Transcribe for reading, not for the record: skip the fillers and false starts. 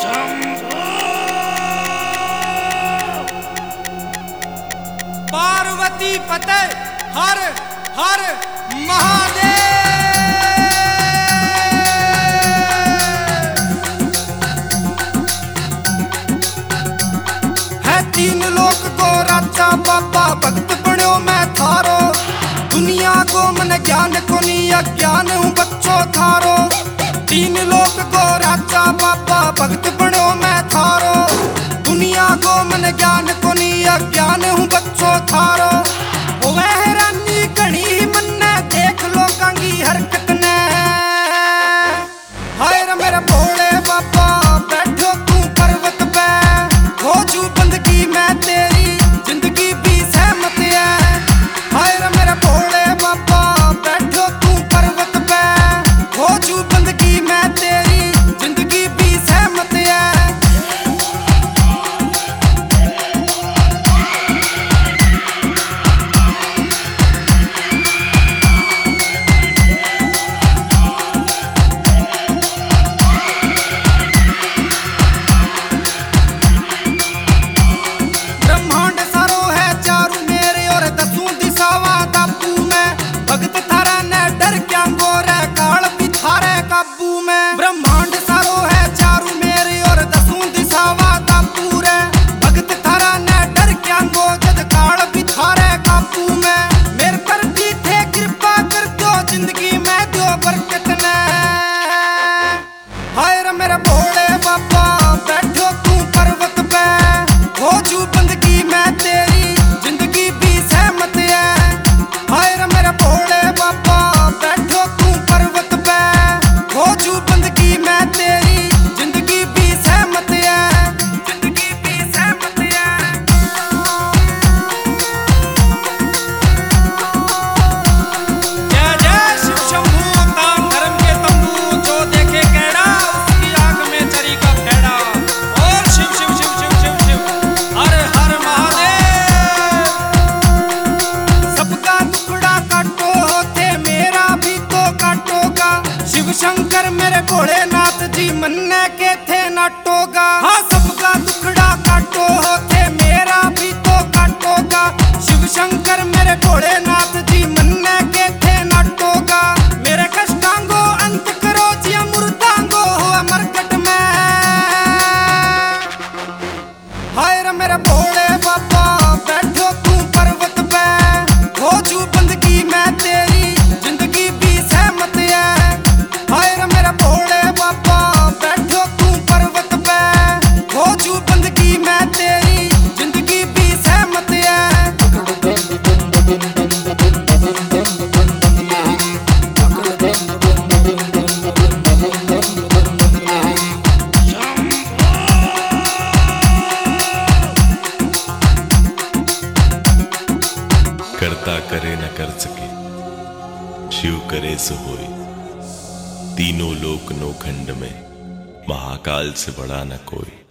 पार्वती पते हर हर महादेव। है तीन लोक को राजा बाबा भक्त बन्यो मैं थारो। दुनिया को मन ज्ञान को नहीं अज्ञान हूँ बच्चों थारो। तीन लोक को राजा बाबा भक्त बन्यो मैं थारो। दुनिया को मन ज्ञान को नहीं अज्ञान हूँ बच्चों थारो। वह हैरानी घनी मन ने देख लो कांगी हरकत ने। हाय रे मेरे भोले बाबा बैठो तू पर्वत पे। हो जू बंदगी मैं तेरी जिंदगी भी सहमत है। हाय रे मेरे भोले बाबा बैठो तू पर्वत पे। हो जू बंदगी मैं तेरी जिंदगी भी सहमत है। ब्रह्मांड सारो है चारू मेरे और दसों दिशावा काबू रे। भगत थारा ने डर क्या गो जद काल भी थारे काबू में। मेरे पर भी थे कृपा कर दो जिंदगी में दो बरकत ने। हाय रे मेरे भोले बाबा बैठो तू पर्वत पे। हो जू बंदगी मैं तेरी जिंदगी भी सहमत है। हाय रे मेरे भोले बाबा बैठो तू पर्वत पे। हो जू बंदगी मैं तेरी जिंदगी भी सहमत है। जिंदगी भी सहमत है। जय जय शिव शंभू तान धर्म के तंबू। जो देखे कैड़ा उसकी आंख में चरी का फेड़ा। और शिव शिव शिव शिव शिव शिव हर हर महादेव। सबका टुकड़ा काटो होते मेरा भी तो काटोगा। शिव शंकर मेरे भोलेनाथ जी मन्ने के थे नाटोगा। हाँ सबका टुकड़ा काटो होते मेरा भी तो काटोगा। शिव शंकर मेरे भोलेनाथ जी मन्ने के थे नाटोगा। मेरे कष्टांगो अंत करो जी अमृतांगो हो अमरकट में। हाय रे मेरे भोले बाबा बैठो तू पर्वत पे। हो जू बंदगी मैं तेरी जिंदगी भी सहमत है। हाय रे मेरे भोले बाबा बैठो तू पर्वत पे। हो जू बंदगी मैं तेरी जिंदगी भी सहमत है। करता करे न कर सके शिव करे सो होए। तीनों लोक नोखंड में महाकाल से बड़ा न कोई।